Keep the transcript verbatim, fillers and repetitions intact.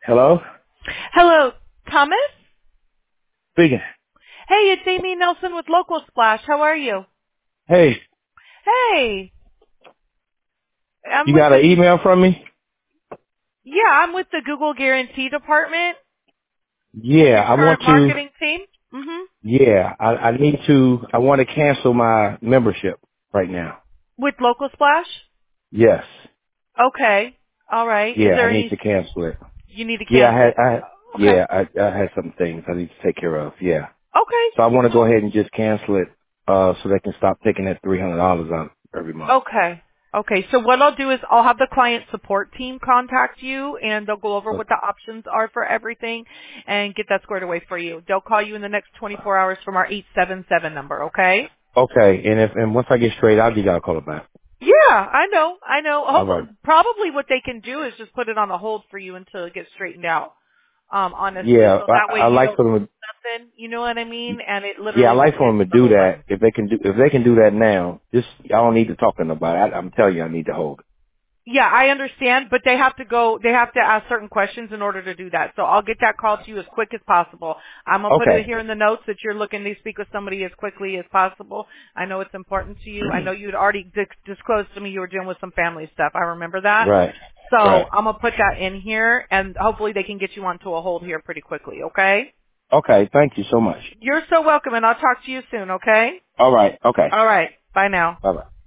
Hello? Hello, Thomas? Speaking. Hey, it's Amy Nelson with Local Splash. How are you? Hey, Hey, I'm you with got the, an email from me? yeah, I'm with the Google Guarantee Department with Yeah, your I want current to, marketing team. Mm-hmm. yeah, I, I need to, I want to cancel my membership right now. With Local Splash? Yes. Okay. All right. Is Yeah, there I need any, to cancel it. you need to Yeah, I cancel? had, I, Okay. yeah, I, I had some things I need to take care of. Yeah. Okay. So I want to go ahead and just cancel it, uh, so they can stop taking that three hundred dollars out every month. Okay. Okay. So what I'll do is I'll have the client support team contact you and they'll go over O- what the options are for everything and get that squared away for you. They'll call you in the next twenty-four hours from our eight seven seven number, okay? Okay, and if, and once I get straight, I'll give y'all a call back. Yeah, I know. I know. All right. Hope, probably what they can do is just put it on a hold for you until it gets straightened out. Um, honestly, Yeah, so that way I, I you like don't for them lose nothing. You know what I to, mean? And it yeah, I literally like won't for hit them to the do whole that. money. If they can do, if they can do that now, just I don't need to talk to nobody. I, I'm telling you, I need to hold. Yeah, I understand, but they have to go, they have to ask certain questions in order to do that. So I'll get that call to you as quick as possible. I'm going to put it Okay. here in the notes that you're looking to speak with somebody as quickly as possible. I know it's important to you. I know you had already di- disclosed to me you were dealing with some family stuff. I remember that. Right. So Right. I'm going to put that in here and hopefully they can get you onto a hold here pretty quickly, okay? Okay. Thank you so much. You're so welcome and I'll talk to you soon, okay? All right. Okay. All right. Bye now. Bye bye.